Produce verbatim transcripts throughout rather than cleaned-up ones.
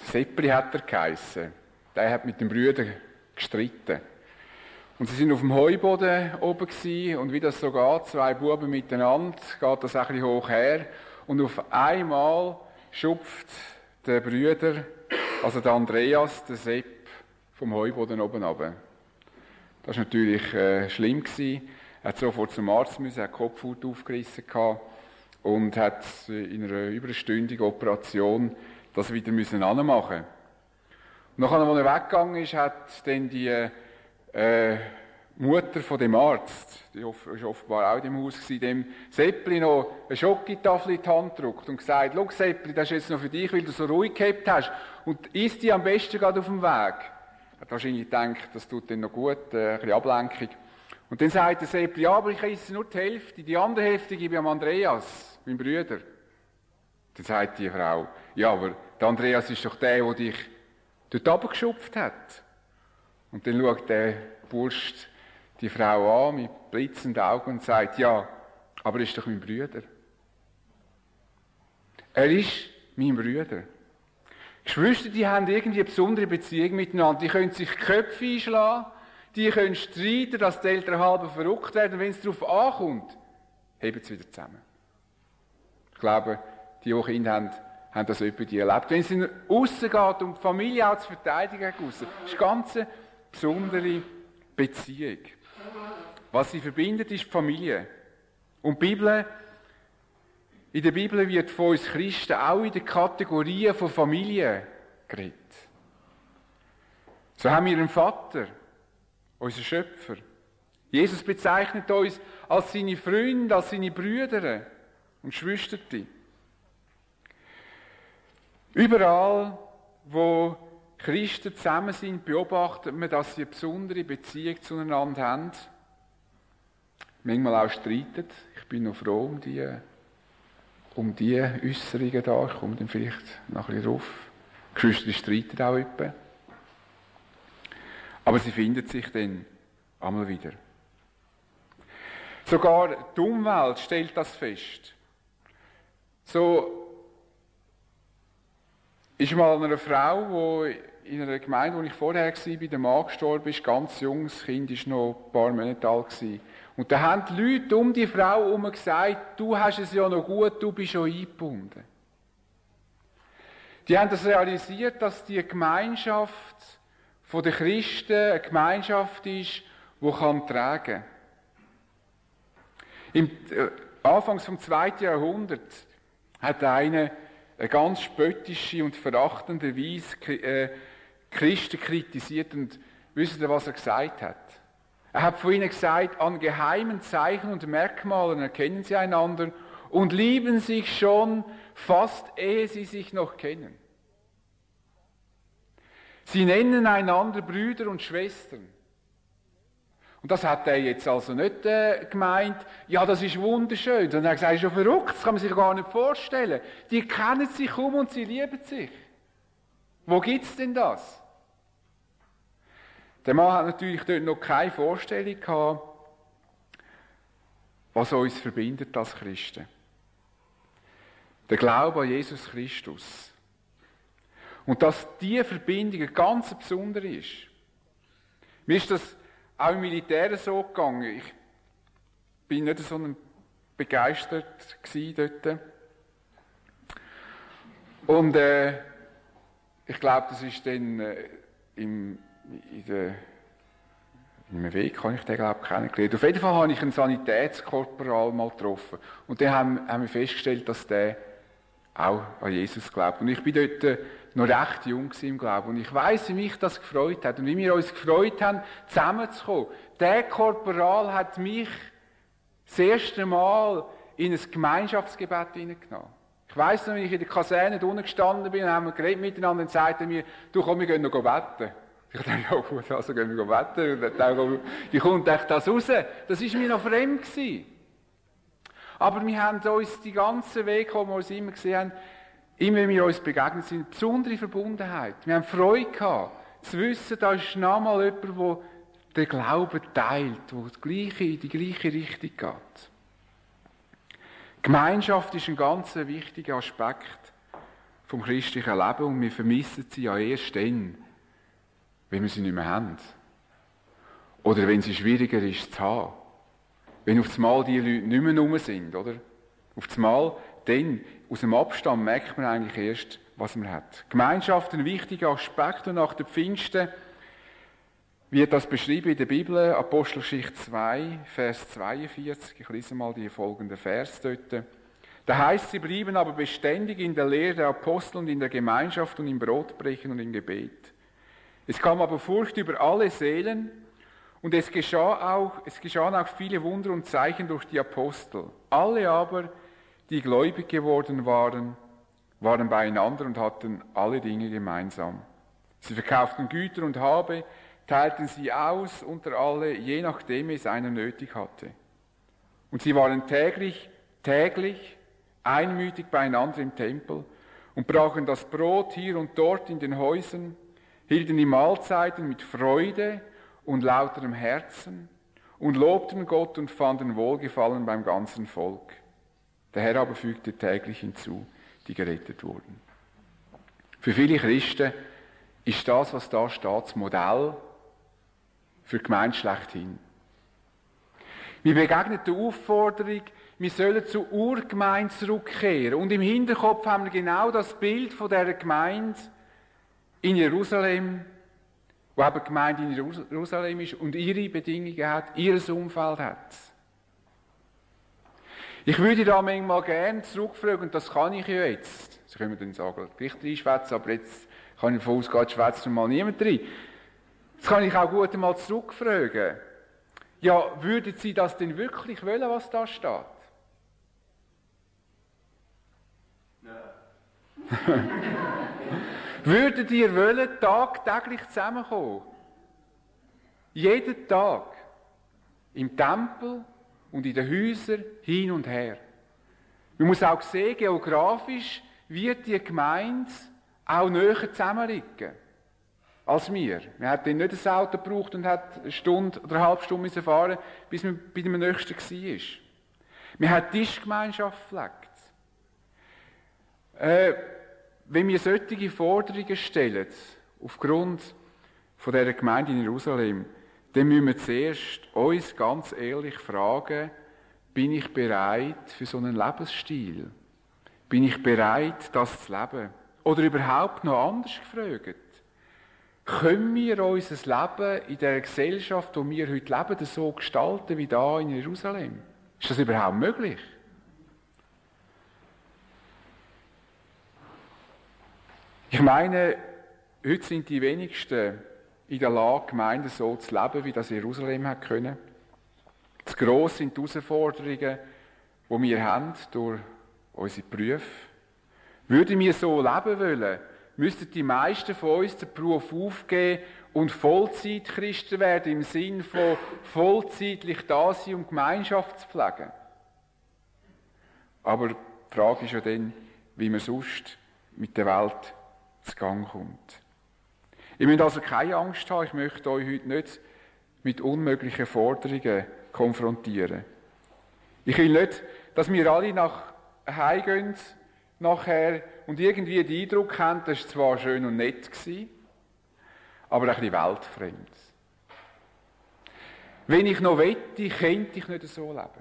Seppli hat er geheissen. Der hat mit den Brüdern gestritten. Und sie sind auf dem Heuboden oben gewesen, und wie das so geht, zwei Buben miteinander, geht das ein bisschen hoch her. Und auf einmal schupft der Brüder, also der Andreas, der Sepp, vom Heuboden oben runter. Das war natürlich äh, schlimm gewesen. Er hat sofort zum Arzt müssen, hat die Kopfhaut aufgerissen gehabt und hat in einer überstündigen Operation das wieder müssen anmachen. Und nachdem als er weggegangen ist, hat dann die äh, Mutter von dem Arzt, die war offenbar auch in dem Haus gewesen, dem Seppli noch eine Schokotafel in die Hand gedrückt und gesagt: «Schau, Seppli, das ist jetzt noch für dich, weil du so ruhig gehabt hast. Und isst die am besten gerade auf dem Weg.» Er hat wahrscheinlich gedacht, das tut dann noch gut, äh, ein bisschen Ablenkung. Und dann sagt der Seppli: «Ja, aber ich esse nur die Hälfte, die andere Hälfte gebe ich am Andreas, meinem Bruder.» Dann sagt die Frau: «Ja, aber der Andreas ist doch der, der dich dort runtergeschupft hat.» Und dann schaut der Bursch die Frau an mit blitzenden Augen und sagt: «Ja, aber er ist doch mein Bruder. Er ist mein Bruder.» Geschwister, die haben irgendwie eine besondere Beziehung miteinander. Die können sich die Köpfe einschlagen, die können streiten, dass die Eltern halb verrückt werden. Und wenn es darauf ankommt, heben sie wieder zusammen. Ich glaube, die, die Kinder haben, haben das etwa die erlebt. Wenn es in aussen geht, um die Familie auch zu verteidigen, das ist eine ganz besondere Beziehung. Was sie verbindet, ist die Familie. Und die Bibel, in der Bibel wird von uns Christen auch in den Kategorien von Familie geredet. So haben wir einen Vater, unseren Schöpfer. Jesus bezeichnet uns als seine Freunde, als seine Brüder und Schwestern. Überall, wo Christen zusammen sind, beobachtet man, dass sie eine besondere Beziehung zueinander haben. Manchmal auch streiten. Ich bin noch froh um die, um die Äußerungen da. Ich komme dann vielleicht noch ein bisschen drauf. Die Geschwister streiten auch etwa. Aber sie finden sich dann einmal wieder. Sogar die Umwelt stellt das fest. So ist mal eine Frau, die in einer Gemeinde, wo ich vorher war, bei der Mann gestorben ist, ganz jung, das Kind war noch ein paar Monate alt gewesen. Und da haben die Leute um die Frau herum gesagt: «Du hast es ja noch gut, du bist schon eingebunden.» Die haben das realisiert, dass die Gemeinschaft von den Christen eine Gemeinschaft ist, die kann tragen. Im äh, Anfangs vom zweiten Jahrhundert hat einer eine ganz spöttische und verachtende Weise äh, Christen kritisiert. Und wisst ihr, was er gesagt hat? Er hat von ihnen gesagt: «An geheimen Zeichen und Merkmalen erkennen sie einander und lieben sich schon, fast ehe sie sich noch kennen. Sie nennen einander Brüder und Schwestern.» Und das hat er jetzt also nicht äh, gemeint: «Ja, das ist wunderschön.» Sondern er hat gesagt: «Das ist ja verrückt, das kann man sich gar nicht vorstellen. Die kennen sich um und sie lieben sich. Wo gibt's denn das?» Der Mann hat natürlich dort noch keine Vorstellung gehabt, was uns verbindet als Christen. Der Glaube an Jesus Christus. Und dass diese Verbindung eine ganz besondere ist. Mir ist das auch im Militär so gegangen. Ich bin nicht so begeistert gsi dort. Und äh, ich glaube, das ist dann äh, im, in der, in einem Weg habe ich den, glaube ich, kennengelernt. Auf jeden Fall habe ich einen Sanitätskorporal mal getroffen. Und dann haben, haben wir festgestellt, dass der auch an Jesus glaubt. Und ich bin dort äh, noch recht jung im Glauben. Und ich weiss, wie mich das gefreut hat. Und wie wir uns gefreut haben, zusammenzukommen. Der Korporal hat mich das erste Mal in ein Gemeinschaftsgebet hineingenommen. Ich weiss noch, wenn ich in der Kaserne unten gestanden bin, und haben wir geredet miteinander, und sagte er mir: «Du komm, wir gehen noch beten.» Ich dachte: «Ja gut, also gehen wir beten.» Und dann dachte ich: «Wie kommt echt das raus?» Das war mir noch fremd gewesen. Aber wir haben uns die ganzen Wege, wo wir uns immer gesehen haben, immer wenn wir uns begegnet sind, eine besondere Verbundenheit. Wir haben Freude gehabt, zu wissen, da ist nochmal jemand, der den Glauben teilt, der die gleiche, in die gleiche Richtung geht. Gemeinschaft ist ein ganz wichtiger Aspekt vom christlichen Leben und wir vermissen sie ja erst dann, wenn wir sie nicht mehr haben. Oder wenn sie schwieriger ist zu haben. Wenn auf einmal die Leute nicht mehr rum sind, oder? Auf einmal, dann, aus dem Abstand merkt man eigentlich erst, was man hat. Gemeinschaft, ein wichtiger Aspekt, und nach der Pfingsten wird das beschrieben in der Bibel, Apostelgeschichte zwei, Vers zweiundvierzig. Ich lese mal die folgenden Vers dort. Da heißt, sie blieben aber beständig in der Lehre der Apostel und in der Gemeinschaft und im Brotbrechen und im Gebet. Es kam aber Furcht über alle Seelen und es geschah auch, es geschahen auch viele Wunder und Zeichen durch die Apostel. Alle aber, die gläubig geworden waren, waren beieinander und hatten alle Dinge gemeinsam. Sie verkauften Güter und Habe, teilten sie aus unter alle, je nachdem es einer nötig hatte. Und sie waren täglich, täglich einmütig beieinander im Tempel und brachen das Brot hier und dort in den Häusern, hielten die Mahlzeiten mit Freude und lauterem Herzen und lobten Gott und fanden Wohlgefallen beim ganzen Volk. Der Herr aber fügte täglich hinzu, die gerettet wurden. Für viele Christen ist das, was da steht, das Modell für die Gemeinde schlechthin. Wir begegnen der Aufforderung, wir sollen zur Urgemeinde zurückkehren. Und im Hinterkopf haben wir genau das Bild von dieser Gemeinde in Jerusalem, wo eben die Gemeinde in Jerusalem ist und ihre Bedingungen hat, ihr Umfeld hat. Ich würde da manchmal gerne zurückfragen, und das kann ich ja jetzt. Sie können dann sagen, gleich reinschwätzen, aber jetzt kann ich davon ausgehen, schwätzt mal niemand rein. Jetzt kann ich auch gut einmal zurückfragen. Ja, würden Sie das denn wirklich wollen, was da steht? Nein. Würdet ihr wollen, tagtäglich zusammenkommen? Jeden Tag. Im Tempel und in den Häusern hin und her. Man muss auch sehen, geografisch wird die Gemeinde auch näher zusammenliegen als wir. Man hat dann nicht ein Auto gebraucht und hat eine Stunde oder eine halbe Stunde fahren, bis man bei dem Nächsten war. Man hat Tischgemeinschaft gepflegt. Äh, wenn wir solche Forderungen stellen, aufgrund von dieser Gemeinde in Jerusalem, dann müssen wir zuerst uns ganz ehrlich fragen, bin ich bereit für so einen Lebensstil? Bin ich bereit, das zu leben? Oder überhaupt noch anders gefragt, können wir unser Leben in der Gesellschaft, wo wir heute leben, so gestalten wie da in Jerusalem? Ist das überhaupt möglich? Ich meine, heute sind die wenigsten in der Lage, Gemeinden so zu leben, wie das Jerusalem hat können. Zu gross sind die Herausforderungen, die wir haben durch unsere Berufe. Würden wir so leben wollen, müssten die meisten von uns den Beruf aufgeben und Vollzeitchristen werden, im Sinn von vollzeitlich da sein und Gemeinschaft zu pflegen. Aber die Frage ist ja dann, wie man sonst mit der Welt zu Gang kommt. Ihr müsst also keine Angst haben, ich möchte euch heute nicht mit unmöglichen Forderungen konfrontieren. Ich will nicht, dass wir alle nach Hause gehen, nachher, und irgendwie den Eindruck haben, das war zwar schön und nett gewesen, aber ein bisschen weltfremd. Wenn ich noch wette, könnte ich nicht so leben.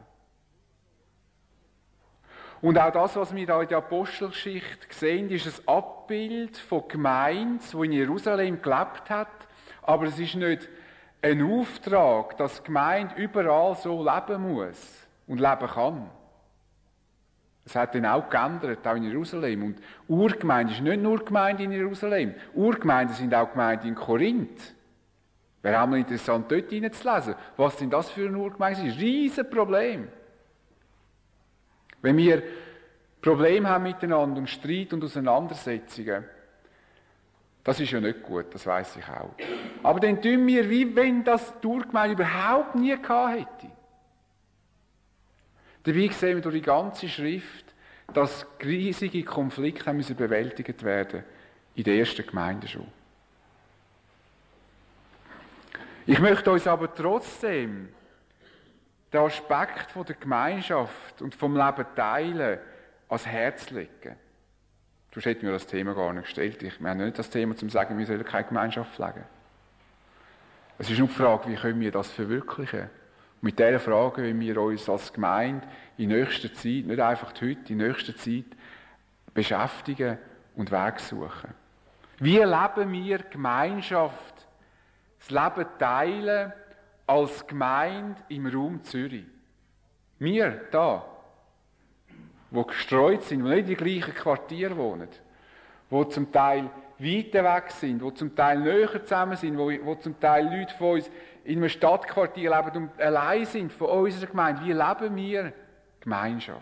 Und auch das, was wir da in der Apostelgeschichte sehen, ist ein Abbild von Gemeinde, die in Jerusalem gelebt hat, aber es ist nicht ein Auftrag, dass die Gemeinde überall so leben muss und leben kann. Es hat dann auch geändert, auch in Jerusalem. Und Urgemeinde ist nicht nur Gemeinde in Jerusalem. Urgemeinden sind auch Gemeinden in Korinth. Wäre auch mal interessant, dort hineinzulesen. Was denn das für eine Urgemeinde ist? Ein Riesenproblem. Wenn wir Probleme haben miteinander und Streit und Auseinandersetzungen, das ist ja nicht gut, das weiss ich auch. Aber dann tun wir, wie wenn das die Urgemeinde überhaupt nie gehabt hätte. Dabei sehen wir durch die ganze Schrift, dass riesige Konflikte müssen bewältigt werden, in der ersten Gemeinde schon. Ich möchte uns aber trotzdem den Aspekt von der Gemeinschaft und vom Leben teilen ans Herz legen. sonst hätten wir das Thema gar nicht gestellt. Ich, wir haben nicht das Thema, zum zu sagen, wir sollen keine Gemeinschaft pflegen. Es ist nur die Frage, wie können wir das verwirklichen? Und mit dieser Frage wollen wir uns als Gemeinde in nächster Zeit, nicht einfach heute, in nächster Zeit, beschäftigen und Wege suchen. Wie leben wir Gemeinschaft, das Leben teilen als Gemeinde im Raum Zürich? Wir da, die gestreut sind, die nicht in den gleichen Quartieren wohnen, die zum Teil weiter weg sind, die zum Teil näher zusammen sind, wo, wo zum Teil Leute von uns in einem Stadtquartier leben und allein sind von unserer Gemeinde. Wie leben wir Gemeinschaft?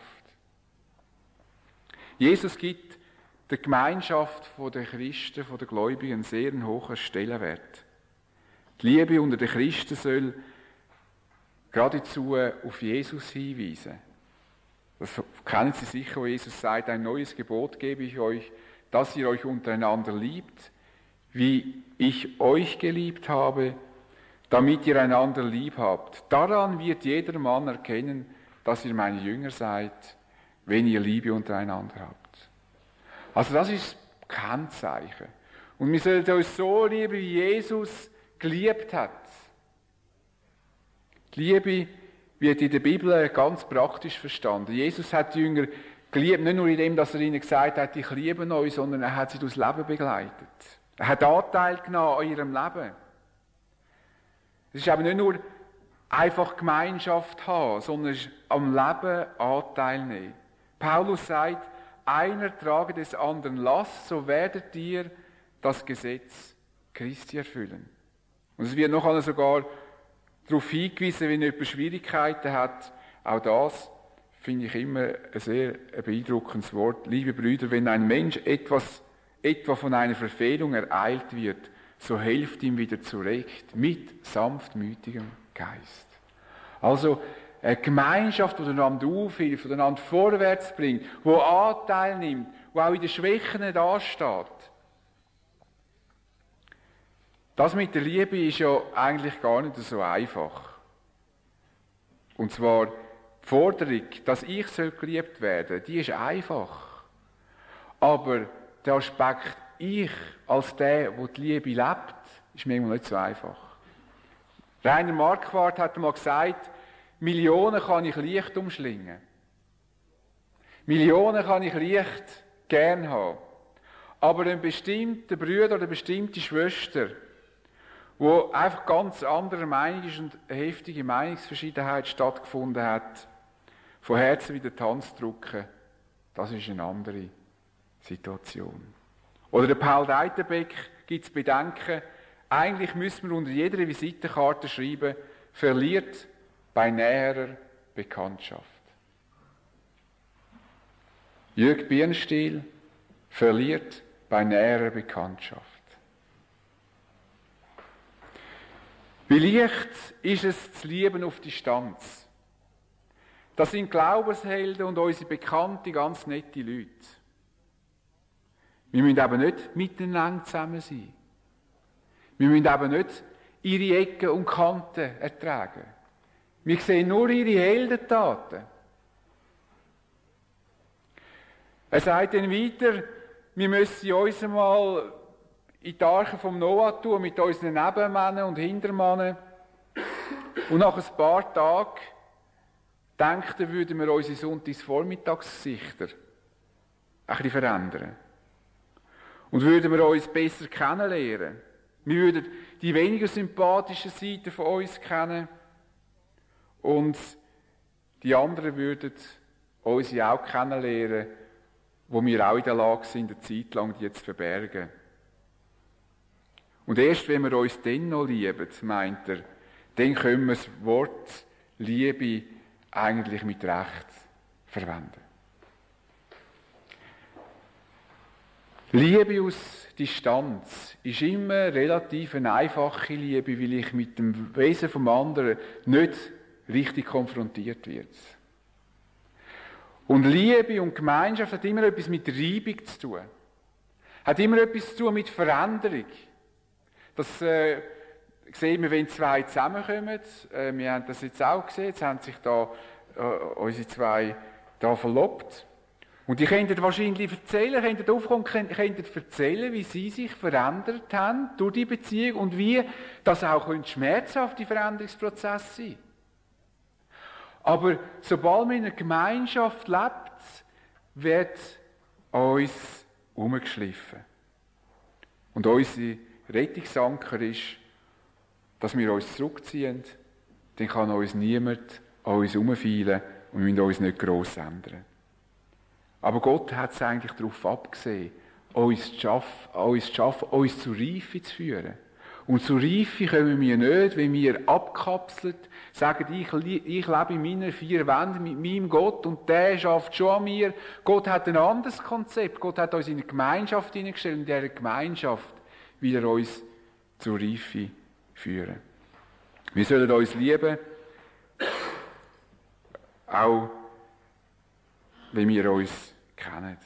Jesus gibt der Gemeinschaft der Christen, der Gläubigen, einen sehr hohen Stellenwert. Die Liebe unter den Christen soll geradezu auf Jesus hinweisen. Das kennen Sie sicher, wo Jesus sagt, ein neues Gebot gebe ich euch, dass ihr euch untereinander liebt, wie ich euch geliebt habe, damit ihr einander lieb habt. Daran wird jeder Mann erkennen, dass ihr meine Jünger seid, wenn ihr Liebe untereinander habt. Also das ist das Kennzeichen. Und wir sollten uns so lieben, wie Jesus geliebt hat. Die Liebe wird in der Bibel ganz praktisch verstanden. Jesus hat die Jünger geliebt, nicht nur in dem, dass er ihnen gesagt hat, ich liebe euch, sondern er hat sie durchs Leben begleitet. Er hat Anteil genommen an ihrem Leben. Es ist aber nicht nur einfach Gemeinschaft haben, sondern es ist am Leben Anteil nehmen. Paulus sagt, einer trage des anderen Last, so werdet ihr das Gesetz Christi erfüllen. Und es wird noch einmal sogar darauf hingewiesen, wenn jemand Schwierigkeiten hat. Auch das finde ich immer ein sehr beeindruckendes Wort. Liebe Brüder, wenn ein Mensch etwas, etwa von einer Verfehlung ereilt wird, so helft ihm wieder zurecht mit sanftmütigem Geist. Also eine Gemeinschaft, die einander aufhilft, die einander vorwärts bringt, die Anteil nimmt, die auch in den Schwächen dasteht. Das mit der Liebe ist ja eigentlich gar nicht so einfach. Und zwar die Forderung, dass ich geliebt werden soll, die ist einfach. Aber der Aspekt, ich als der, der die Liebe lebt, ist manchmal nicht so einfach. Rainer Marquardt hat mal gesagt, Millionen kann ich leicht umschlingen. Millionen kann ich leicht gern haben. Aber ein bestimmter Bruder oder eine bestimmte Schwester, wo einfach ganz anderer Meinung ist und eine heftige Meinungsverschiedenheit stattgefunden hat, von Herzen wieder die Hand zu drücken, das ist eine andere Situation. Oder der Paul Deiterbeck gibt es Bedenken, eigentlich müssen wir unter jeder Visitenkarte schreiben, verliert bei näherer Bekanntschaft. Jürg Birnstiel verliert bei näherer Bekanntschaft. Wie leicht ist es zu lieben auf Distanz? Das sind Glaubenshelden und unsere Bekannte ganz nette Leute. Wir müssen eben nicht miteinander zusammen sein. Wir müssen eben nicht ihre Ecken und Kanten ertragen. Wir sehen nur ihre Heldentaten. Er sagt dann weiter, wir müssen uns einmal in die Arche vom Noah tun, mit unseren Nebenmännern und Hintermännern. Und nach ein paar Tagen, denken, würden wir unsere Sonntagsvormittagsgesichter ein bisschen verändern. Und würden wir uns besser kennenlernen. Wir würden die weniger sympathischen Seiten von uns kennen. Und die anderen würden unsere auch kennenlernen, wo wir auch in der Lage sind, eine Zeit lang die zu verbergen. Und erst wenn wir uns dann noch lieben, meint er, dann können wir das Wort Liebe eigentlich mit Recht verwenden. Liebe aus Distanz ist immer relativ eine einfache Liebe, weil ich mit dem Wesen vom anderen nicht richtig konfrontiert werde. Und Liebe und Gemeinschaft hat immer etwas mit Reibung zu tun. Hat immer etwas zu tun mit Veränderung. Das äh, sehen wir, wenn zwei zusammenkommen. Äh, wir haben das jetzt auch gesehen. Jetzt haben sich da äh, unsere zwei da verlobt. Und die könnten wahrscheinlich erzählen, könnten aufkommen, könnten erzählen, wie sie sich verändert haben durch die Beziehung und wie das auch schmerzhafte Veränderungsprozesse sein. Aber sobald man in einer Gemeinschaft lebt, wird uns umgeschliffen. Und unser Rettungsanker ist, dass wir uns zurückziehen, dann kann uns niemand an uns herumfeilen und wir müssen uns nicht gross ändern. Aber Gott hat es eigentlich darauf abgesehen, uns zu schaffen, uns, zu schaffen, uns zur Reife zu führen. Und zur Reife kommen wir nicht, wenn wir abkapselt sagen, ich, ich lebe in meinen vier Wänden mit meinem Gott und der schafft schon an mir. Gott hat ein anderes Konzept. Gott hat uns in eine Gemeinschaft hineingestellt und in dieser Gemeinschaft will er uns zur Reife führen. Wir sollen uns lieben, auch wenn wir uns kennen.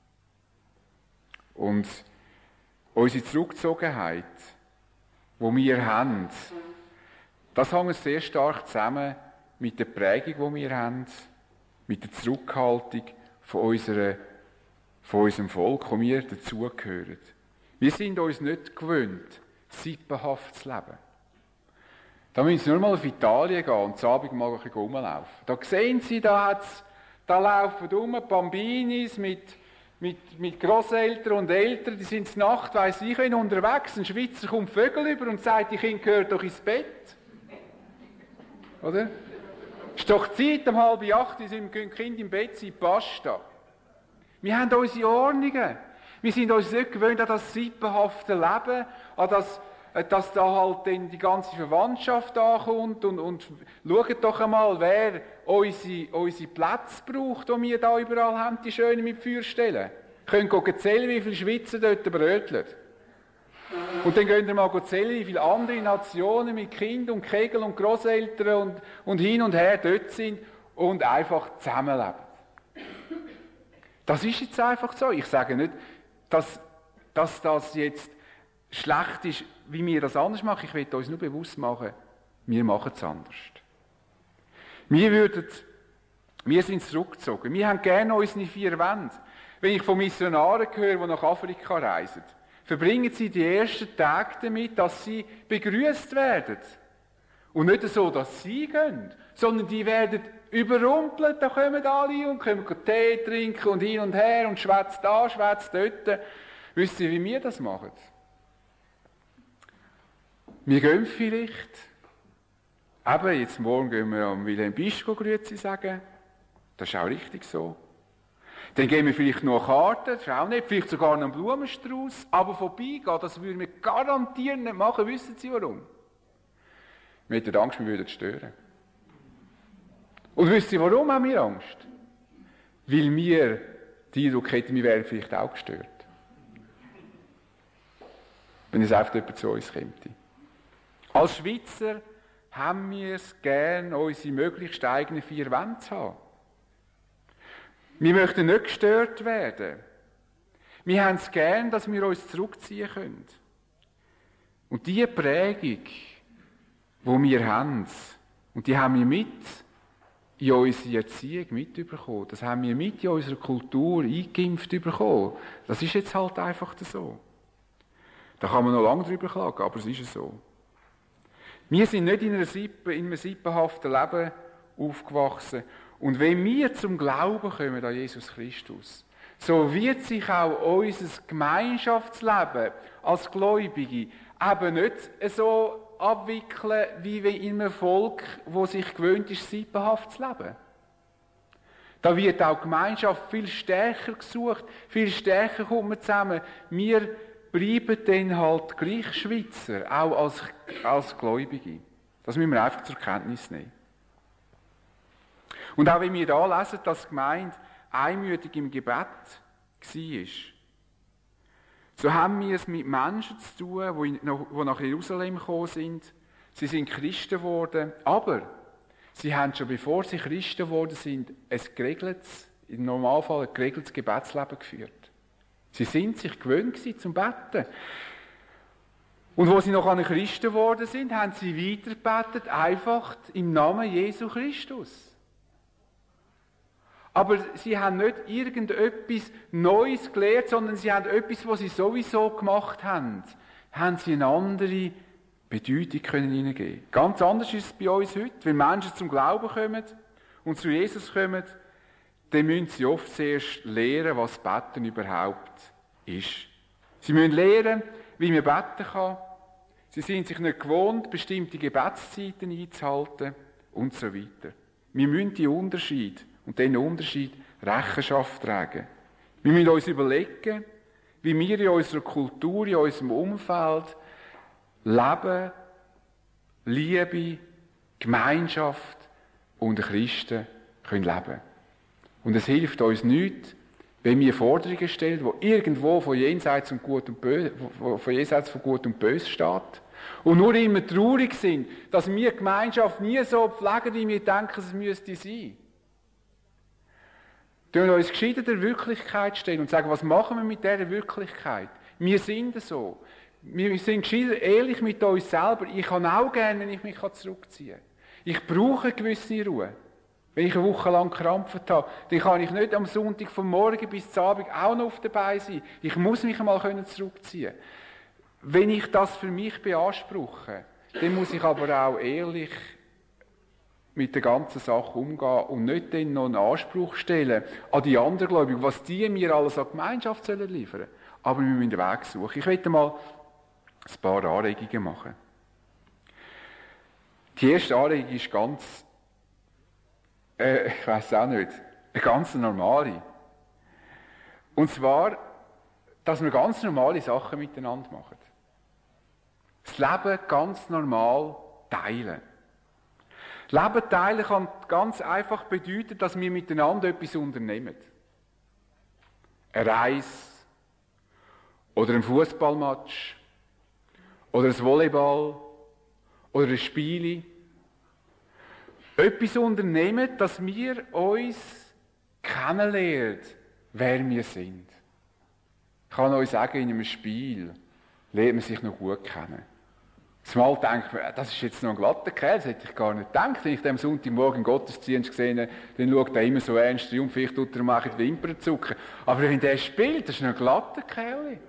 Und unsere Zurückgezogenheit, die wir haben, das hängt sehr stark zusammen mit der Prägung, die wir haben, mit der Zurückhaltung von, unserer, von unserem Volk, wo wir dazugehören. Wir sind uns nicht gewöhnt, sippenhaft zu leben. Da müssen Sie nur mal auf Italien gehen und zu Abend mal ein bisschen rumlaufen. Da sehen Sie, da, hat's, da laufen um Bambinis mit, mit, mit Grosseltern und Eltern, die sind zur Nacht, weiss ich, wenn unterwegs. Ein Schweizer kommt Vögel über und sagt, die Kinder gehören doch ins Bett. Oder? Es ist doch Zeit, um halb acht sind die Kinder im Bett sein, basta. Wir haben unsere Ordnungen. Wir sind uns nicht gewöhnt an das sippenhafte Leben, an das, dass da halt dann die ganze Verwandtschaft ankommt und, und schaut doch einmal, wer unsere, unsere Plätze braucht, die wir da überall haben, die schönen mit Feuerstellen. Ihr könnt zählen, wie viele Schweizer dort bröteln. Und dann könnt ihr mal zählen, wie viele andere Nationen mit Kind und Kegel und Grosseltern und, und hin und her dort sind und einfach zusammenleben. Das ist jetzt einfach so. Ich sage nicht, dass, dass das jetzt schlecht ist, wie wir das anders machen. Ich will uns nur bewusst machen, wir machen es anders. Wir, würden, wir sind zurückgezogen. Wir haben gerne unsere vier Wände. Wenn ich von Missionaren höre, die nach Afrika reisen, verbringen sie die ersten Tage damit, dass sie begrüßt werden. Und nicht so, dass sie gehen, sondern die werden überrumpelt, da kommen alle und können Tee trinken und hin und her und schwätzt da, schwätzt dort. Wisst ihr, wie wir das machen? Wir gehen vielleicht, eben jetzt morgen gehen wir am Wilhelm Bischko Grüezi sagen, das ist auch richtig so. Dann gehen wir vielleicht noch eine Karte, das ist auch nicht, vielleicht sogar einen Blumenstrauß, aber vorbeigehen, das würden wir garantiert nicht machen. Wissen Sie warum? Wir hätten Angst, wir würden stören. Und wissen Sie, warum haben wir Angst? Weil wir die Eindruck hätten, wir wären vielleicht auch gestört. Wenn es einfach jemand zu uns käme. Als Schweizer haben wir es gern, unsere möglichst eigenen vier Wände zu haben. Wir möchten nicht gestört werden. Wir haben es gern, dass wir uns zurückziehen können. Und diese Prägung, die wir haben, und die haben wir mit in unsere Erziehung mitbekommen, das haben wir mit in unserer Kultur eingeimpft bekommen. Das ist jetzt halt einfach so. Da kann man noch lange drüber klagen, aber es ist so. Wir sind nicht in, einer Sippe, in einem sippenhaften Leben aufgewachsen. Und wenn wir zum Glauben kommen an Jesus Christus, so wird sich auch unser Gemeinschaftsleben als Gläubige eben nicht so abwickeln, wie in einem Volk, das sich gewöhnt ist, sippenhaft zu leben. Da wird auch Gemeinschaft viel stärker gesucht, viel stärker kommt man zusammen. Wir bleiben dann halt gleich Schweizer, auch als, als Gläubige. Das müssen wir einfach zur Kenntnis nehmen. Und auch wenn wir da lesen, dass die Gemeinde einmütig im Gebet war, so haben wir es mit Menschen zu tun, die nach Jerusalem gekommen sind. Sie sind Christen geworden, aber sie haben schon, bevor sie Christen geworden sind, ein geregeltes, im Normalfall ein geregeltes Gebetsleben geführt. Sie sind sich gewöhnt gewesen zum Beten. Und wo sie noch an Christen geworden sind, haben sie weitergebetet, einfach im Namen Jesu Christus. Aber sie haben nicht irgendetwas Neues gelernt, sondern sie haben etwas, was sie sowieso gemacht haben, haben sie eine andere Bedeutung können hineingeben. Ganz anders ist es bei uns heute. Wenn Menschen zum Glauben kommen und zu Jesus kommen, dann müssen sie oft zuerst lernen, was Beten überhaupt ist. Sie müssen lernen, wie man beten kann. Sie sind sich nicht gewohnt, bestimmte Gebetszeiten einzuhalten und so weiter. Wir müssen die Unterschied und diesen Unterschied Rechenschaft tragen. Wir müssen uns überlegen, wie wir in unserer Kultur, in unserem Umfeld Leben, Liebe, Gemeinschaft und Christen können leben. Und es hilft uns nichts, wenn wir Forderungen stellen, die irgendwo von jenseits, und Gut und Böse, von jenseits von Gut und Böse steht. Und nur immer traurig sind, dass wir die Gemeinschaft nie so pflegen, wie wir denken, es müsste sein. Wir uns gescheiter der Wirklichkeit stellen und sagen, was machen wir mit dieser Wirklichkeit? Wir sind so. Wir sind gescheiter ehrlich mit uns selber. Ich kann auch gerne, wenn ich mich zurückziehen kann. Ich brauche eine gewisse Ruhe. Wenn ich eine Woche lang gekrampft habe, dann kann ich nicht am Sonntag vom Morgen bis zum Abend auch noch auf dabei sein. Ich muss mich einmal zurückziehen können. Wenn ich das für mich beanspruche, dann muss ich aber auch ehrlich mit der ganzen Sache umgehen und nicht dann noch einen Anspruch stellen an die anderen Gläubigen, was die mir alles an Gemeinschaft sollen liefern. Aber wir müssen den Weg suchen. Ich möchte mal ein paar Anregungen machen. Die erste Anregung ist ganz, äh, ich weiss auch nicht, eine ganz normale. Und zwar, dass wir ganz normale Sachen miteinander machen. Das Leben ganz normal teilen. Leben teilen kann ganz einfach bedeuten, dass wir miteinander etwas unternehmen. Eine Reise oder ein Fußballmatch oder ein Volleyball oder ein Spiel. Etwas unternehmen, dass wir uns kennenlernen, wer wir sind. Ich kann euch sagen, in einem Spiel lernt man sich noch gut kennen. Zumal denkt man, das ist jetzt noch ein glatter Kerl, das hätte ich gar nicht gedacht. Wenn ich den am Sonntagmorgen im Gottesdienst gesehen habe, dann schaut er immer so ernst rein und vielleicht tut er ihm auch die Wimpern zucken. Aber wenn der spielt, das ist noch ein glatter Kerl.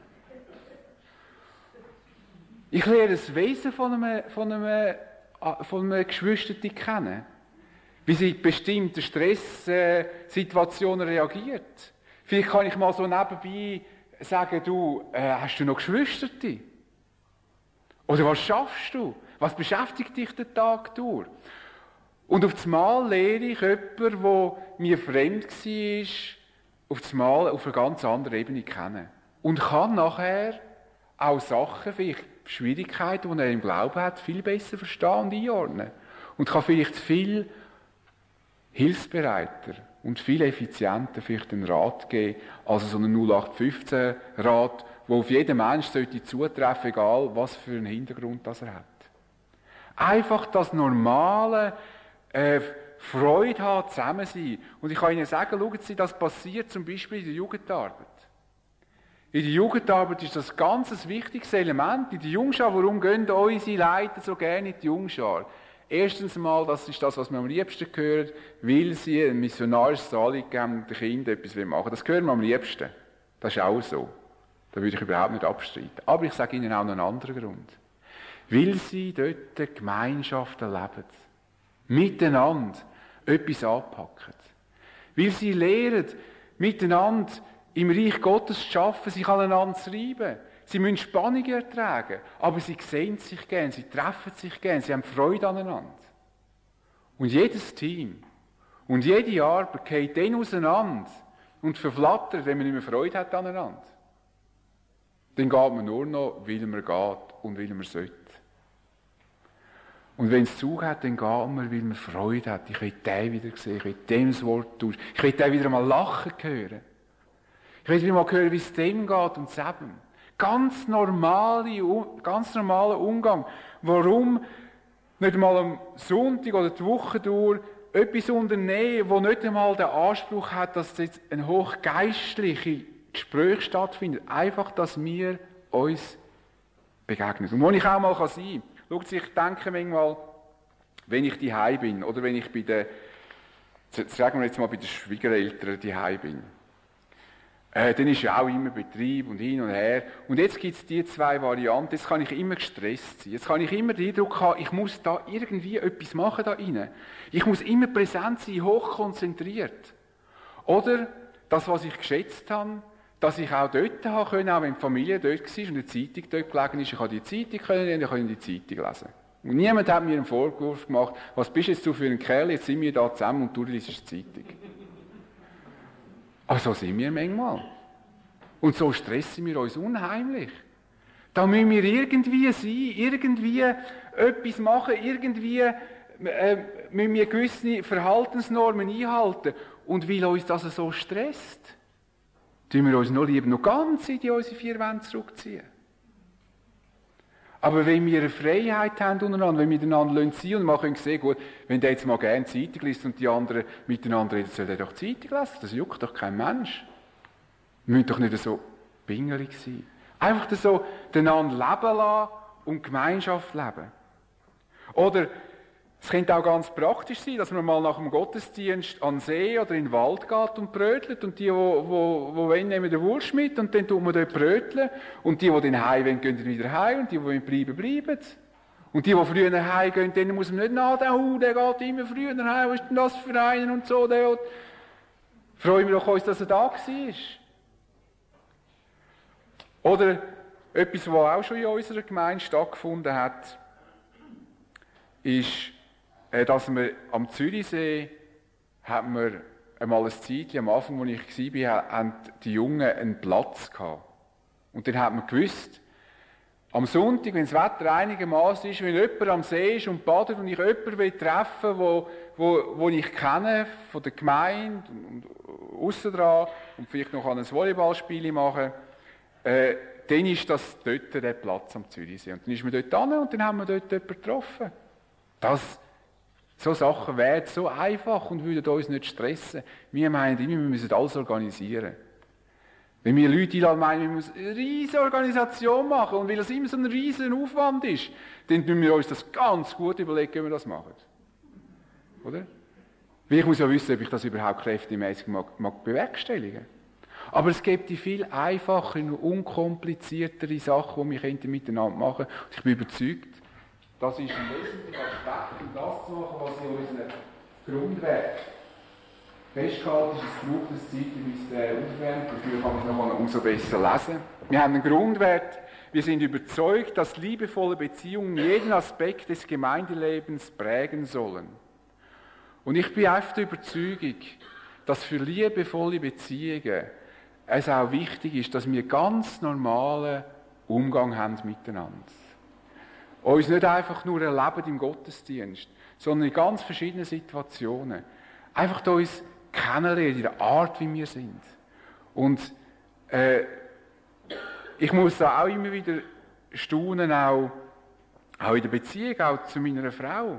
Ich lerne das Wesen von einem, von einem, von einem Geschwisterten kennen. Wie sie in bestimmten Stresssituationen reagiert. Vielleicht kann ich mal so nebenbei sagen, du, äh, hast du noch Geschwisterte? Oder was schaffst du? Was beschäftigt dich den Tag durch? Und auf einmal lehre ich jemanden, der mir fremd war, auf einmal auf einer ganz anderen Ebene kennen. Und kann nachher auch Sachen, vielleicht Schwierigkeiten, die er im Glauben hat, viel besser verstehen und einordnen. Und kann vielleicht viel hilfsbereiter und viel effizienter vielleicht einen Rat geben, als so einen null acht fünfzehn Rat, der auf jeden Menschen sollte zutreffen, egal was für einen Hintergrund das er hat. Einfach das normale äh, Freude haben, zusammen sein. Und ich kann Ihnen sagen, schauen Sie, das passiert zum Beispiel in der Jugendarbeit. In der Jugendarbeit ist das ein ganz wichtiges Element. In der Jungschar, warum gehen unsere Leiter so gerne in die Jungschar? Erstens mal, das ist das, was wir am liebsten hören, weil sie ein missionarisches Anliegen geben, den Kindern etwas machen. Das hören wir am liebsten. Das ist auch so. Da würde ich überhaupt nicht abstreiten. Aber ich sage Ihnen auch noch einen anderen Grund. Weil sie dort die Gemeinschaft erleben. Miteinander etwas anpacken. Weil sie lernen, miteinander im Reich Gottes zu arbeiten, sich aneinander zu reiben. Sie müssen Spannungen ertragen, aber sie sehen sich gern, sie treffen sich gern, sie haben Freude aneinander. Und jedes Team und jede Arbeit geht dann auseinander und verflattert, wenn man nicht mehr Freude hat aneinander. Dann geht man nur noch, weil man geht und weil man sollte. Und wenn es Zug hat, dann geht man, weil man Freude hat. Ich will den wieder sehen, ich will dem das Wort tauschen, ich will den wieder mal lachen hören. Ich will wieder mal hören, wie es dem geht und eben. Ganz normale, ganz normaler Umgang. Warum nicht einmal am Sonntag oder die Woche durch etwas unternehmen, wo nicht einmal den Anspruch hat, dass jetzt ein hochgeistliches Gespräch stattfindet. Einfach, dass wir uns begegnen. Und wo ich auch mal sein kann. Schaut, ich denke manchmal, wenn ich daheim bin oder wenn ich bei den sagen wir jetzt mal bei den Schwiegereltern daheim bin. Äh, dann ist ja auch immer Betrieb und hin und her. Und jetzt gibt es die zwei Varianten. Jetzt kann ich immer gestresst sein. Jetzt kann ich immer den Eindruck haben, ich muss da irgendwie etwas machen da rein. Ich muss immer präsent sein, hochkonzentriert. Oder das, was ich geschätzt habe, dass ich auch dort haben können, auch wenn die Familie dort war und die Zeitung dort gelegen ist. Ich habe die Zeitung können, ich konnte die Zeitung lesen. Und niemand hat mir einen Vorwurf gemacht, was bist jetzt du für ein Kerl, jetzt sind wir da zusammen und du liest die Zeitung. Aber so sind wir manchmal. Und so stressen wir uns unheimlich. Da müssen wir irgendwie sein, irgendwie etwas machen, irgendwie äh, müssen wir gewisse Verhaltensnormen einhalten. Und weil uns das so stresst, tun wir uns noch lieber noch ganz in die unsere vier Wände zurückziehen. Aber wenn wir eine Freiheit haben untereinander, wenn wir miteinander sein lassen und man können sehen, gut, wenn der jetzt mal gerne Zeitung liest und die anderen miteinander reden, soll der doch Zeitung lesen. Das juckt doch kein Mensch. Wir müssen doch nicht so pingelig sein. Einfach so einander leben lassen und Gemeinschaft leben. Oder es könnte auch ganz praktisch sein, dass man mal nach dem Gottesdienst an den See oder in den Wald geht und brötelt und die, die, die, die wollen, nehmen den Wurst mit und dann tut man dort bröteln und die, die dann heim wollen, gehen dann wieder heim und die, die bleiben, bleiben. Und die, die früher heim gehen, denen muss man nicht nachdenken, oh, der geht immer früher heim, was ist denn das für einen und so. Der freuen wir doch uns, dass er da war. Oder etwas, was auch schon in unserer Gemeinde stattgefunden hat, ist, dass wir am Zürichsee haben wir einmal ein Zeitchen, am Anfang, als ich war, haben die Jungen einen Platz gehabt. Und dann hat man gewusst, am Sonntag, wenn das Wetter einigermaßen ist, wenn jemand am See ist und badet und ich jemanden treffen will, wo, wo, wo ich kenne, von der Gemeinde und, und aussen dran und vielleicht noch ein Volleyballspiel machen, äh, dann ist das dort der Platz am Zürichsee. Und dann ist man dort hin und dann haben wir dort jemanden getroffen. Das, so Sachen wären so einfach und würden uns nicht stressen. Wir meinen immer, wir müssen alles organisieren. Wenn wir Leute einladen, meinen, wir müssen eine riesige Organisation machen und weil das immer so ein riesiger Aufwand ist, dann müssen wir uns das ganz gut überlegen, wie wir das machen. Oder? Weil ich muss ja wissen, ob ich das überhaupt kräftemäßig mag, mag bewerkstelligen. Aber es gibt die viel einfachere, unkompliziertere Sachen, die wir miteinander machen können. Und ich bin überzeugt, das ist ein wesentlicher Aspekt, um das zu machen, was in unseren Grundwert festgehalten ist. Es braucht eine Zeit, bis der aufwärmt. Dafür kann ich noch mal umso besser lesen. Wir haben einen Grundwert. Wir sind überzeugt, dass liebevolle Beziehungen jeden Aspekt des Gemeindelebens prägen sollen. Und ich bin einfach der Überzeugung, dass für liebevolle Beziehungen es auch wichtig ist, dass wir ganz normalen Umgang haben miteinander. Uns nicht einfach nur erleben im Gottesdienst, sondern in ganz verschiedenen Situationen. Einfach da uns kennenlernen, in der Art, wie wir sind. Und äh, ich muss da auch immer wieder staunen, auch, auch in der Beziehung, auch zu meiner Frau.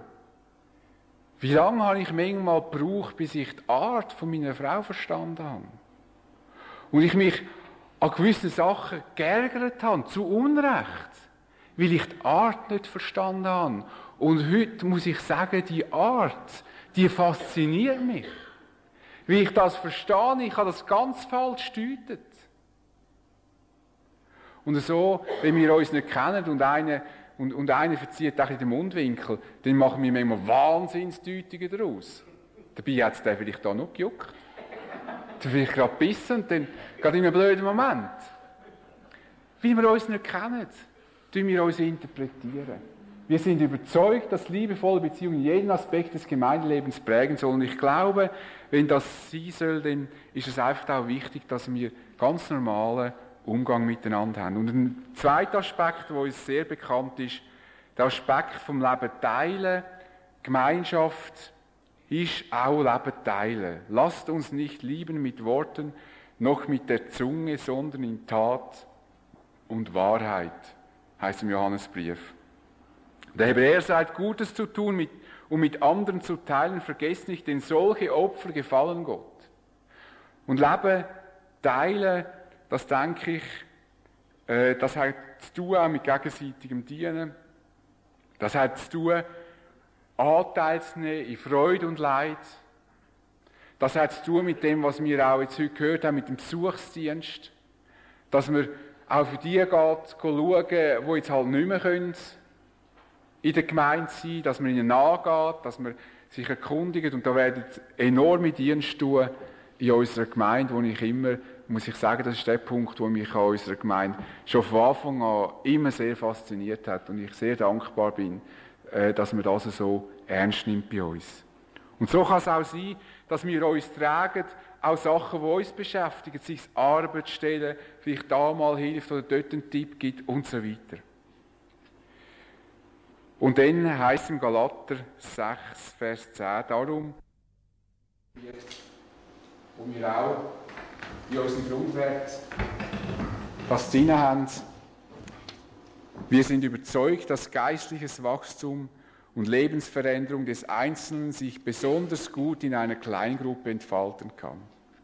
Wie lange habe ich manchmal gebraucht, bis ich die Art von meiner Frau verstanden habe? Und ich mich an gewissen Sachen geärgert habe, zu Unrecht. Weil ich die Art nicht verstanden habe. Und heute muss ich sagen, die Art, die fasziniert mich. Wie ich das verstehe, ich habe das ganz falsch gedeutet. Und so, wenn wir uns nicht kennen und einer, und, und einer verzieht auch in den Mundwinkel, dann machen wir manchmal Wahnsinnsdeutungen daraus. Dabei hat es den vielleicht da noch gejuckt. Dann vielleicht gerade bissen und dann gerade in einem blöden Moment. Weil wir uns nicht kennen, tun wir uns interpretieren. Wir sind überzeugt, dass liebevolle Beziehungen jeden Aspekt des Gemeindelebens prägen sollen. Und ich glaube, wenn das sein soll, dann ist es einfach auch wichtig, dass wir ganz normalen Umgang miteinander haben. Und ein zweiter Aspekt, der uns sehr bekannt ist, der Aspekt vom Leben teilen. Gemeinschaft ist auch Leben teilen. Lasst uns nicht lieben mit Worten, noch mit der Zunge, sondern in Tat und Wahrheit, heißt im Johannesbrief. Der Hebräer sagt, Gutes zu tun mit, und mit anderen zu teilen, vergesst nicht, denn solche Opfer gefallen Gott. Und Leben teilen, das denke ich, äh, das hat zu tun auch mit gegenseitigem Dienen. Das hat zu tun, Anteil zu nehmen in Freude und Leid. Das hat zu tun mit dem, was wir auch jetzt heute gehört haben, mit dem Besuchsdienst. Dass wir auch für die geht, schauen, die jetzt halt nicht mehr können, in der Gemeinde sein, dass man ihnen nachgeht, dass man sich erkundigt. Und da werden enorme Dienste tun in unserer Gemeinde, wo ich immer, muss ich sagen, das ist der Punkt, wo mich an unserer Gemeinde schon von Anfang an immer sehr fasziniert hat und ich sehr dankbar bin, dass man das so ernst nimmt bei uns. Und so kann es auch sein, dass wir uns tragen, auch Sachen, die uns beschäftigen, sei es Arbeitsstellen, vielleicht da mal hilft oder dort einen Tipp gibt und so weiter. Und dann heisst es im Galater sechs, Vers zehn, darum, wo wir auch in unseren Grundwerten das drin haben, wir sind überzeugt, dass geistliches Wachstum und Lebensveränderung des Einzelnen sich besonders gut in einer Kleingruppe entfalten kann.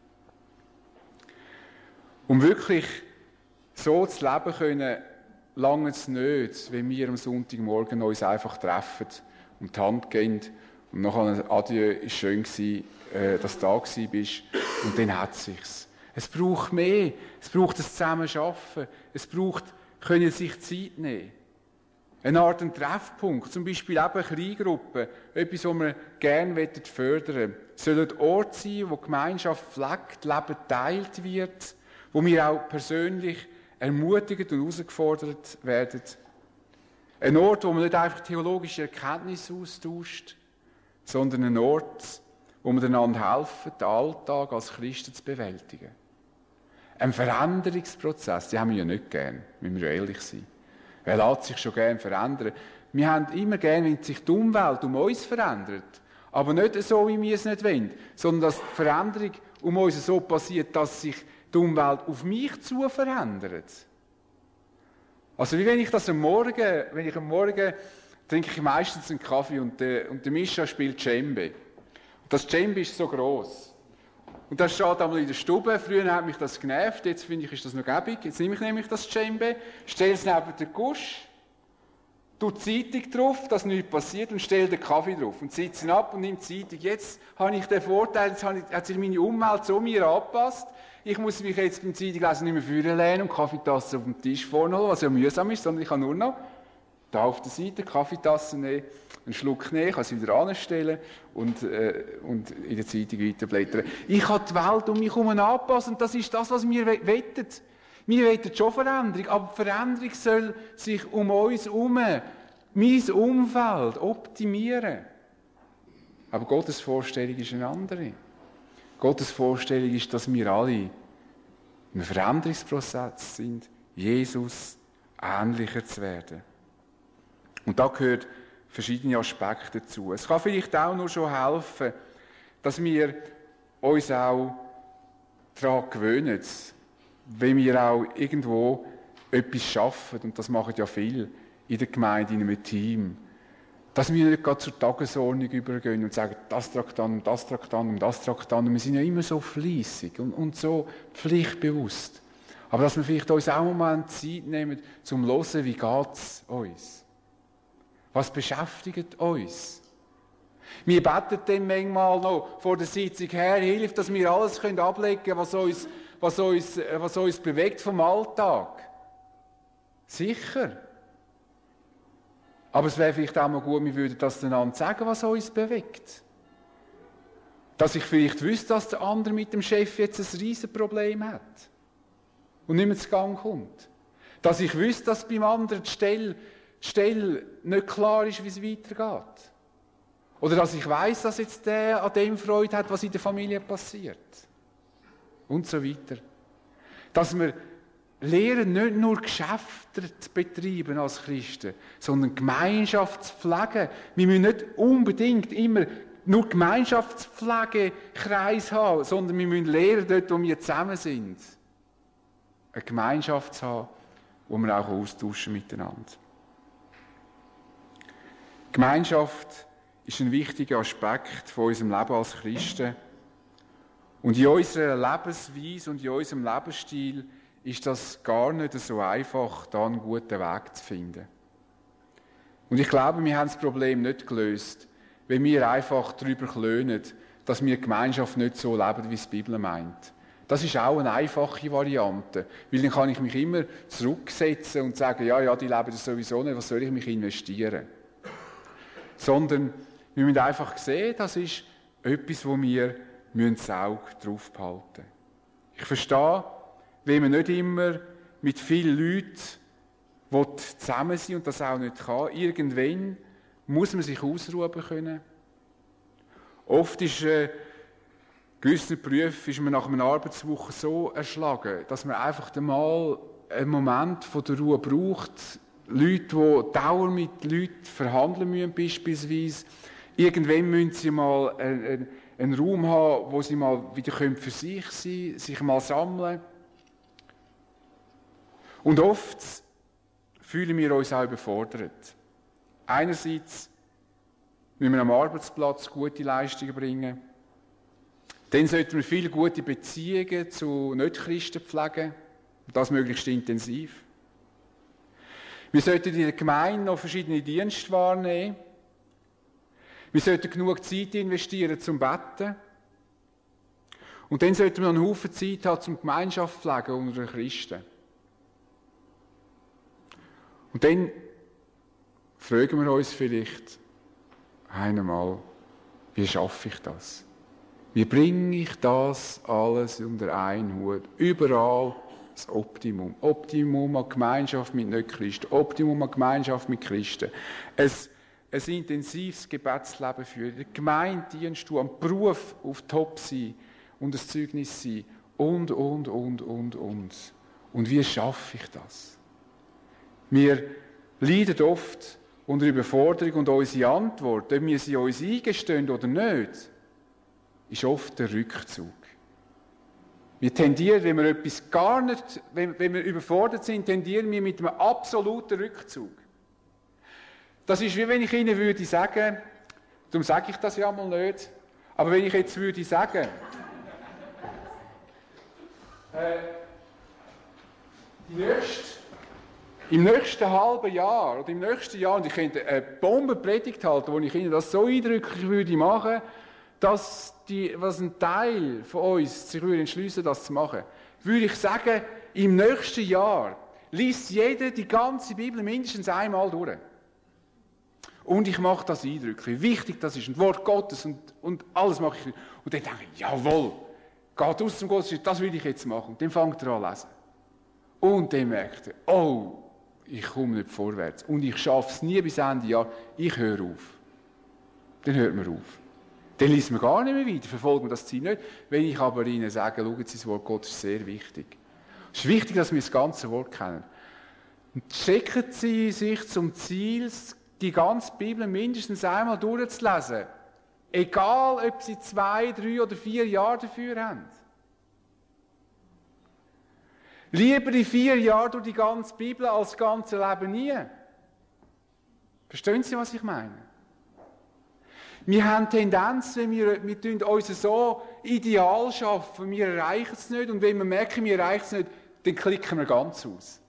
Um wirklich so zu leben können, lange es nicht, wenn wir am Sonntagmorgen uns einfach treffen und die Hand geben und nachher ein Adieu, es war schön, dass du da bist und dann hat es sich. Es braucht mehr, es braucht das Zusammenarbeiten, es braucht, können sich Zeit nehmen. Eine Art ein Treffpunkt, zum Beispiel eben Kleingruppen, etwas, was wir gerne fördern wollen, sollen Orte sein, wo die Gemeinschaft pflegt, Leben geteilt wird, wo wir auch persönlich ermutigt und herausgefordert werden. Ein Ort, wo man nicht einfach theologische Erkenntnisse austauscht, sondern ein Ort, wo wir einander helfen, den Alltag als Christen zu bewältigen. Ein Veränderungsprozess, den haben wir ja nicht gern, wenn wir ehrlich sind. Wer lässt sich schon gern verändern? Wir haben immer gern, wenn sich die Umwelt um uns verändert. Aber nicht so, wie wir es nicht wollen, sondern dass die Veränderung um uns so passiert, dass sich die Umwelt auf mich zu verändert. Also wie wenn ich das am Morgen, wenn ich am Morgen trinke ich meistens einen Kaffee und der, und der Mischa spielt Djembe. Und das Djembe ist so gross. Und das steht einmal in der Stube. Früher hat mich das genervt, jetzt finde ich, ist das noch gäbig. Jetzt nehme ich nämlich das Djembe, stelle es neben den Gusch, tue die Zeitung drauf, dass nichts passiert und stelle den Kaffee drauf. Und sitze ab und nehme die Zeitung. Jetzt habe ich den Vorteil, jetzt hat sich meine Umwelt so mir angepasst. Ich muss mich jetzt beim Zeitunglesen nicht mehr führen lehnen und Kaffeetasse auf dem Tisch vorne holen, was ja mühsam ist, sondern ich kann nur noch da auf der Seite Kaffeetasse nehmen, einen Schluck nehmen, kann sie wieder anstellen und, äh, und in der Zeitung weiterblättern. Ich kann die Welt um mich herum anpassen und das ist das, was wir wetten. Wir wetten schon Veränderung, aber die Veränderung soll sich um uns herum, mein Umfeld, optimieren. Aber Gottes Vorstellung ist eine andere. Gottes Vorstellung ist, dass wir alle in einem Veränderungsprozess sind, Jesus ähnlicher zu werden. Und da gehört verschiedene Aspekte dazu. Es kann vielleicht auch nur schon helfen, dass wir uns auch daran gewöhnen, wenn wir auch irgendwo etwas schaffen, und das machen ja viele in der Gemeinde, in einem Team, dass wir nicht gerade zur Tagesordnung übergehen und sagen, das Traktanum, das Traktanum, das Traktanum. Wir sind ja immer so fleissig und, und so pflichtbewusst. Aber dass wir vielleicht uns auch einen Moment Zeit nehmen, zum zu hören, wie geht es uns? Was beschäftigt uns? Wir beten dann manchmal noch vor der Sitzung her, hilft, dass wir alles können ablegen können, was uns, was, uns, was uns bewegt vom Alltag. Sicher. Aber es wäre vielleicht auch mal gut, wir würden das einander sagen, was uns bewegt. Dass ich vielleicht wüsste, dass der andere mit dem Chef jetzt ein Riesenproblem hat und nicht mehr zu Gang kommt. Dass ich wüsste, dass beim anderen die Stelle, die Stelle nicht klar ist, wie es weitergeht. Oder dass ich weiss, dass jetzt der an dem Freude hat, was in der Familie passiert. Und so weiter. Dass wir lernen, nicht nur Geschäfte zu betreiben als Christen, sondern Gemeinschaft zu pflegen. Wir müssen nicht unbedingt immer nur Gemeinschaftspflegekreis haben, sondern wir müssen lernen, dort, wo wir zusammen sind, eine Gemeinschaft zu haben, wo wir auch austauschen miteinander. Gemeinschaft ist ein wichtiger Aspekt von unserem Leben als Christen. Und in unserer Lebensweise und in unserem Lebensstil ist das gar nicht so einfach, da einen guten Weg zu finden. Und ich glaube, wir haben das Problem nicht gelöst, wenn wir einfach darüber klönen, dass wir die Gemeinschaft nicht so leben, wie es die Bibel meint. Das ist auch eine einfache Variante, weil dann kann ich mich immer zurücksetzen und sagen, ja, ja, die leben das sowieso nicht, was soll ich mich investieren? Sondern wir müssen einfach sehen, das ist etwas, wo wir das Auge drauf behalten müssen. Ich verstehe, wenn man nicht immer mit vielen Leuten zusammen sein will und das auch nicht kann, irgendwann muss man sich ausruhen können. Oft ist äh, gewissen Berufen ist man nach einer Arbeitswoche so erschlagen, dass man einfach mal einen Moment von der Ruhe braucht. Leute, die dauernd mit Leuten verhandeln müssen, beispielsweise. Irgendwann müssen sie mal einen, einen Raum haben, wo sie mal wieder für sich sein können, sich mal sammeln. Und oft fühlen wir uns auch überfordert. Einerseits müssen wir am Arbeitsplatz gute Leistungen bringen. Dann sollten wir viele gute Beziehungen zu Nicht-Christen pflegen. Und das möglichst intensiv. Wir sollten in der Gemeinde noch verschiedene Dienste wahrnehmen. Wir sollten genug Zeit investieren zum Betten. Und dann sollten wir noch einen Haufen Zeit haben zum Gemeinschaft pflegen unter den Christen. Und dann fragen wir uns vielleicht einmal, wie schaffe ich das? Wie bringe ich das alles unter einen Hut? Überall das Optimum. Optimum an Gemeinschaft mit Nicht-Christen. Optimum an Gemeinschaft mit Christen. Ein, ein intensives Gebetsleben führen. Der Gemeindedienst, du am Beruf auf Top sein und ein Zeugnis sein. Und, und, und, und, und. Und wie schaffe ich das? Wir leiden oft unter Überforderung und unsere Antwort, ob wir sie uns eingestehen oder nicht, ist oft der Rückzug. Wir tendieren, wenn wir etwas gar nicht, wenn, wenn wir überfordert sind, tendieren wir mit einem absoluten Rückzug. Das ist wie wenn ich Ihnen würde sagen, darum sage ich das ja mal nicht, aber wenn ich jetzt würde sagen, äh, die nächste Im nächsten halben Jahr oder im nächsten Jahr, und ich könnte eine Bombenpredigt halten, wo ich Ihnen das so eindrücklich würde machen, dass die, was ein Teil von uns sich würde entschliessen, das zu machen, würde ich sagen, im nächsten Jahr liest jeder die ganze Bibel mindestens einmal durch. Und ich mache das eindrücklich. Wichtig das ist, ein Wort Gottes und, und alles mache ich. Und dann denke ich, jawohl, geht aus zum Gottesdienst, das will ich jetzt machen. Und dann fängt er an zu lesen. Und dann merkt er, oh, ich komme nicht vorwärts und ich schaffe es nie bis Ende Jahr, ich höre auf. Dann hört man auf. Dann liest man gar nicht mehr weiter, verfolgt man das Ziel nicht. Wenn ich aber Ihnen sage, schauen Sie, das Wort Gottes ist sehr wichtig. Es ist wichtig, dass wir das ganze Wort kennen. Und checken Sie sich zum Ziel, die ganze Bibel mindestens einmal durchzulesen. Egal, ob Sie zwei, drei oder vier Jahre dafür haben. Lieber die vier Jahre durch die ganze Bibel als das ganze Leben nie. Verstehen Sie, was ich meine? Wir haben Tendenzen, wir, wir tun uns so ideal schaffen, wir erreichen es nicht und wenn wir merken, wir erreichen es nicht, dann klicken wir ganz aus.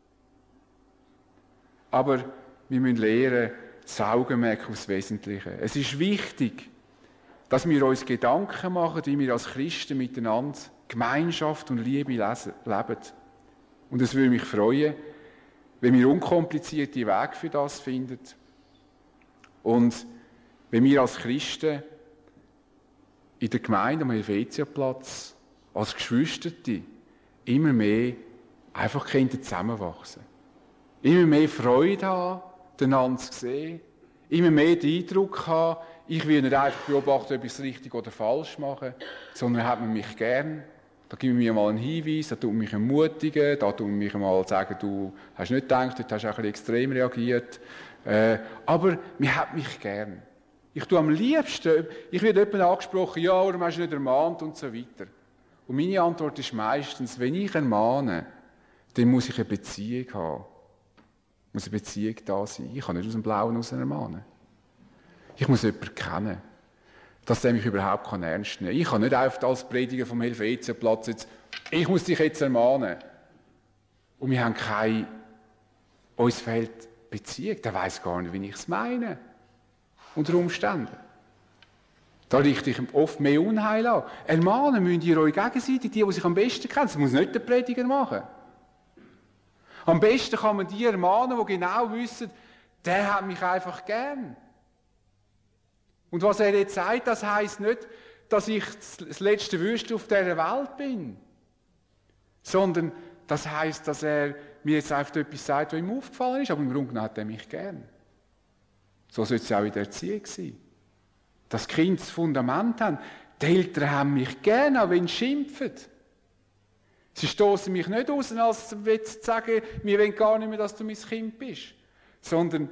Aber wir müssen lernen, das Augenmerk aufs Wesentliche. Es ist wichtig, dass wir uns Gedanken machen, wie wir als Christen miteinander Gemeinschaft und Liebe leben. Und es würde mich freuen, wenn wir unkomplizierte Wege für das finden. Und wenn wir als Christen in der Gemeinde am Helvetiaplatz als Geschwisterte immer mehr einfach zusammenwachsen können. Immer mehr Freude haben, den anderen zu sehen. Immer mehr den Eindruck haben, ich will nicht einfach beobachten, ob ich es richtig oder falsch mache, sondern hat man mich gern. Da gibt mir mal einen Hinweis, da tut mich ermutigen, da tut mich mal sagen, du hast nicht gedacht, du hast auch ein bisschen extrem reagiert. Äh, aber man hat mich gern. Ich tue am liebsten, ich werde jemand angesprochen, ja, warum hast du nicht ermahnt und so weiter. Und meine Antwort ist meistens, wenn ich ermahne, dann muss ich eine Beziehung haben. Muss eine Beziehung da sein. Ich kann nicht aus dem Blauen raus ermahnen. Ich muss jemanden kennen, dass der mich überhaupt ernst nehmen kann. Ich kann nicht einfach als Prediger vom Helvetiaplatz jetzt, ich muss dich jetzt ermahnen. Und wir haben keine, uns fehlt Beziehung. Der weiss gar nicht, wie ich es meine. Unter Umständen. Da richte ich oft mehr Unheil an. Ermahnen müsst ihr euch gegenseitig, die, die sich am besten kennen. Das muss nicht der Prediger machen. Am besten kann man die ermahnen, die genau wissen, der hat mich einfach gern. Und was er jetzt sagt, das heisst nicht, dass ich das letzte Würstchen auf dieser Welt bin. Sondern das heisst, dass er mir jetzt einfach etwas sagt, was ihm aufgefallen ist, aber im Grunde hat er mich gern. So sollte es auch in der Erziehung sein. Dass die Kinder das Fundament haben. Die Eltern haben mich gern, auch wenn sie schimpfen. Sie stoßen mich nicht aus, als zu sagen, wir wollen gar nicht mehr, dass du mein Kind bist. Sondern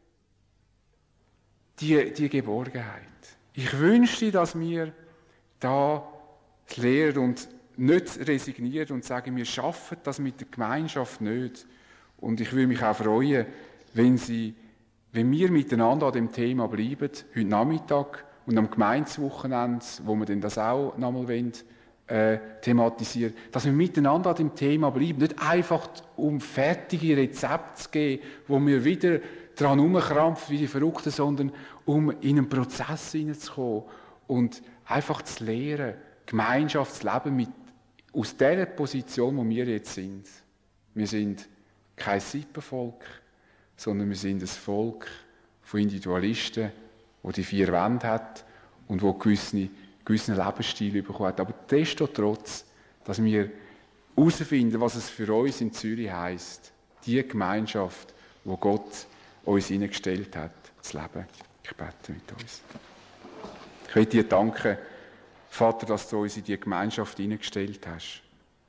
die, die Geborgenheit. Ich wünschte, dass wir da lehren und nicht resignieren und sagen, wir schaffen das mit der Gemeinschaft nicht. Und ich würde mich auch freuen, wenn, sie, wenn wir miteinander an dem Thema bleiben, heute Nachmittag und am Gemeindewochenende, wo wir denn das auch nochmal wollen, äh, thematisieren, dass wir miteinander an dem Thema bleiben. Nicht einfach, um fertige Rezepte zu geben, wo wir wieder dran herumkrampfen wie die Verrückten, sondern um in einen Prozess hineinzukommen und einfach zu lernen, Gemeinschaftsleben mit, aus der Position, wo wir jetzt sind. Wir sind kein Sippenvolk, sondern wir sind ein Volk von Individualisten, wo die vier Wände hat und wo gewisse, gewissen Lebensstil bekommen hat. Aber destotrotz, dass wir herausfinden, was es für uns in Zürich heisst, die Gemeinschaft, wo Gott uns hineingestellt hat, zu leben. Ich bete mit uns. Ich will dir danken, Vater, dass du uns in diese Gemeinschaft hineingestellt hast.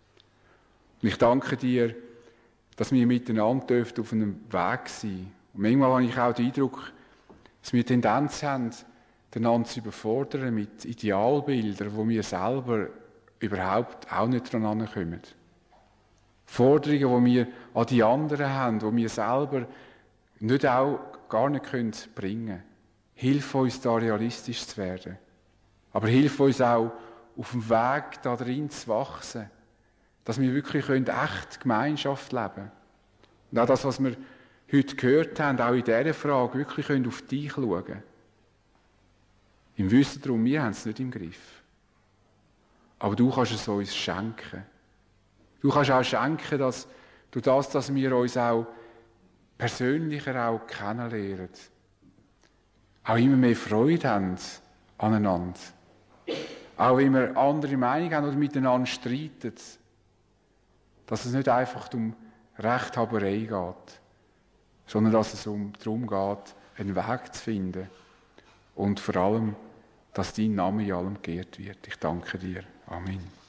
Und ich danke dir, dass wir miteinander auf einem Weg sein. Und manchmal habe ich auch den Eindruck, dass wir Tendenz haben, einander zu überfordern mit Idealbildern, wo wir selber überhaupt auch nicht dran kommen. Forderungen, die wir an die anderen haben, die wir selber nicht auch gar nicht bringen können. Hilf uns, da realistisch zu werden. Aber hilf uns auch, auf dem Weg da drin zu wachsen. Dass wir wirklich echt Gemeinschaft leben können. Und auch das, was wir heute gehört haben, auch in dieser Frage, wirklich auf dich schauen können. Im Wissen darum, wir haben es nicht im Griff. Aber du kannst es uns schenken. Du kannst auch schenken, dass durch das, dass wir uns auch persönlicher auch kennenlernen, auch immer mehr Freude haben aneinander. Auch wenn wir andere Meinungen haben oder miteinander streiten, dass es nicht einfach um Rechthaberei geht, sondern dass es um, darum geht, einen Weg zu finden und vor allem, dass dein Name in allem geehrt wird. Ich danke dir. Amen.